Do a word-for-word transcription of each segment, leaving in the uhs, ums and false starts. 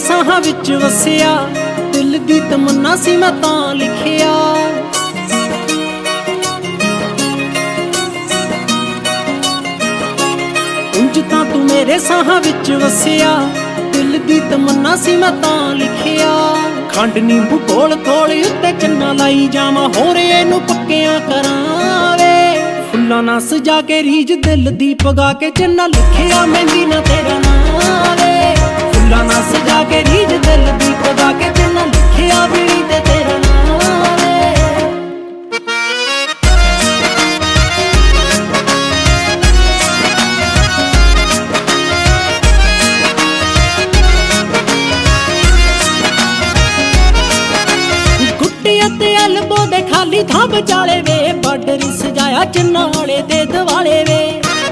ਸਾਹਾਂ ਵਿੱਚ ਵਸਿਆ, ਦਿਲ ਦੀ ਤਮੰਨਾ ਸੀ ਮੈਂ ਤਾਂ ਲਿਖਿਆ। ਉਂਝ ਤਾਂ ਤੂੰ ਮੇਰੇ ਸਾਹਾਂ ਵਿੱਚ ਵਸਿਆ, ਦਿਲ ਦੀ ਤਮੰਨਾ ਸੀ ਮੈਂ ਤਾਂ ਲਿਖਿਆ। ਖੰਡ ਨਿੰਬੂ ਕੋਲ ਕੋਲ ਉੱਤੇ ਚੰਨਾ ਲਾਈ ਜਾਵਾਂ, ਹੋਰ ਇਹਨੂੰ ਪੱਕਿਆਂ ਕਰਾਂ ਵੇ। ਫੁੱਲਾਂ ਨਾਲ ਸਜਾ ਕੇ ਰੀਝ ਦਿਲ ਦੀ ਪਗਾ ਕੇ ਚੰਨਾ ਲਿਖਿਆ ਮਹਿੰਦੀ ਨਾ ਤੇਰਾ ਨਾਂ ਵੇ। ਫੁੱਲਾਂ ਨਾਲ ਸਜਾ ਕੇ ਰੀਝ ਦਿਲ ਦੀ ਪਗਾ ਕੇ ਚੰਨਾ ਲਿਖਿਆ ਵੀਣੀ ਤੇ ਤੇਰਾ ਨਾਂ ਵੇ। ਗੁੱਟੀਆਂ ਤੇ ਐਲਬੋ ਦੇ ਖਾਲੀ ਥਾਂ ਵਿਚਾਲੇ ਵੇ, ਬਾਰਡਰ ਸਜਾਇਆ ਚੰਨਾਂ ਵਾਲੇ ਦੇ ਦਿਵਾਲੇ ਵੇ।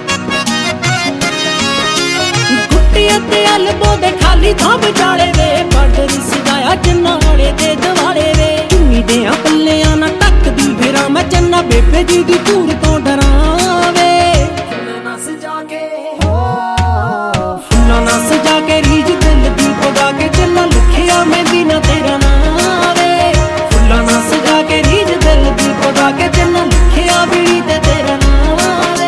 ਗੁੱਟੀਆਂ ਤੇ ਐਲਬੋ ਦੇ ਖਾਲੀ ਥਾਂ ਵਿਚਾਲੇ ਵੇ, ਬਾਰਡਰ ਸਜਾਇਆ ਚੰਨਾਂ ਵਾਲੇ ਦੇ ਦਿਵਾਲੇ ਵੇ। ਚੁੰਨੀ ਦਿਆਂ ਪੱਲਿਆਂ ਨਾ ਟੱਕਦੀ ਫਿਰਾਂ ਮੈਂ, ਚੰਨਾ ਬੇਬੇ ਜੀ ਦੀ ਧੂੜ ਤੋਂ ਡਰਾਂ ਵੇ। ਫੁੱਲਾਂ ਨਾਲ ਸਜਾ ਕੇ ਫੁੱਲਾਂ ਨਾਲ ਸਜਾ ਕੇ ਰੀਝ ਦਿਲ ਦੀ ਪਗਾ ਕੇ ਚੰਨਾ ਲਿਖਿਆ ਮਹਿੰਦੀ ਨਾ ਤੇਰਾ ਨਾਂ ਵੇ। ਫੁੱਲਾਂ ਨਾਲ ਸਜਾ ਕੇ ਰੀਝ ਦਿਲ ਦੀ ਪਗਾ ਕੇ ਚੰਨਾ ਲਿਖਿਆ ਵੀਣੀ ਤੇ ਤੇਰਾ ਨਾਂ ਵੇ।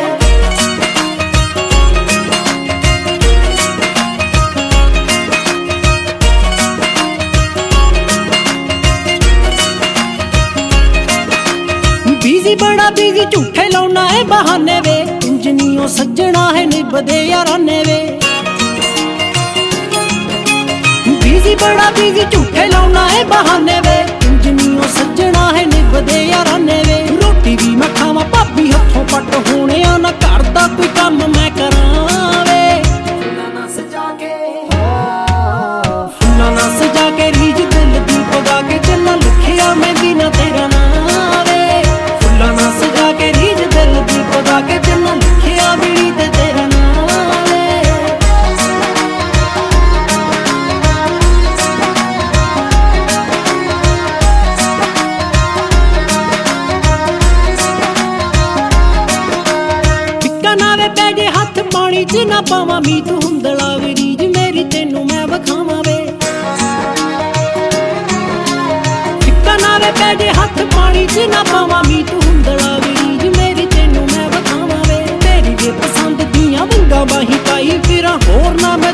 ਬੀਜ਼ੀ ਬੜਾ ਬੀਜ਼ੀ ਝੂਠੇ ਲਾਉਣਾ ਏ ਬਹਾਨੇ ਵੇ, ਇੰਜ ਨੀ ਓ ਸੱਜਣਾ ਹੈ ਨਿਭਦੇ ਯਾਰਾਨੇ ਵੇ। ਬੀਜ਼ੀ ਬੜਾ ਬੀਜ਼ੀ ਝੂਠੇ ਲਾਉਣਾ ਏ ਬਹਾਨੇ ਵੇ, ਇੰਜ ਨੀ ਓ ਸੱਜਣਾ ਹੈ ਨਿਭਦੇ ਯਾਰਾਨੇ ਵੇ। ਰੋਟੀ ਵੀ ਮੈਂ ਖਾਵਾਂ ਭਾਬੀ ਹੱਥੋਂ ਪੱਟ ਹੋਣਿਆ ਨਾ, ਘਰ ਦਾ ਕੋਈ ਕੰਮ ਮੈਂ ਕਰਾਂ ਵੇ। ਫੁੱਲਾਂ ਨਾਲ ਸਜਾ ਕੇ ਫੁੱਲਾਂ ਨਾਲ ਸਜਾ ਕੇ ਰੀਝ ਦਿਲ ਦੀ ਪਗਾ ਕੇ ਚੰਨਾ ਲਿਖਿਆ ਮਹਿੰਦੀ ਨਾ ਤੇਰਾ ਨਾਂ ਵੇ। ਫੁੱਲਾਂ ਨਾਲ ਸਜਾ ਕੇ ਰੀਝ ਦਿਲ ਦੀ ਪਗਾ ਕੇ ਚੰਨਾ ਲਿਖਿਆ ਵੀਣੀ ਤੇ ਤੇਰਾ ਨਾਂ ਵੇ। ਟਿੱਕਾ ਨਾ ਵੇ ਪੈ ਜੇ ਹੱਥ ਪਾਣੀ ਚ ਨਾ ਪਾਵਾਂ, ਮੀਤ ਹੁੰਦਲਾ ਵੇ ਰੀਝ ਮੇਰੀ ਤੈਨੂੰ ਮੈਂ ਵਿਖਾਵਾਂ ਵੇ। ਟਿੱਕਾ ਨਾ ਵੇ ਪੈ ਜੇ ਹੱਥ ਪਾਣੀ ਚ ਨਾ ਪਾਵਾਂ, ਮੀਤ ਹੁੰਦਲਾ ਵੇ ਰੀਝ ਮੇਰੀ ਤੈਨੂੰ ਮੈਂ ਵਿਖਾਵਾਂ ਵੇ। ਤੇਰੀ ਵੇ ਪਸੰਦ ਦੀਆਂ ਵੰਗਾਂ ਬਾਹੀਂ ਪਾਈ ਫਿਰਾਂ, ਹੋਰ ਨਾ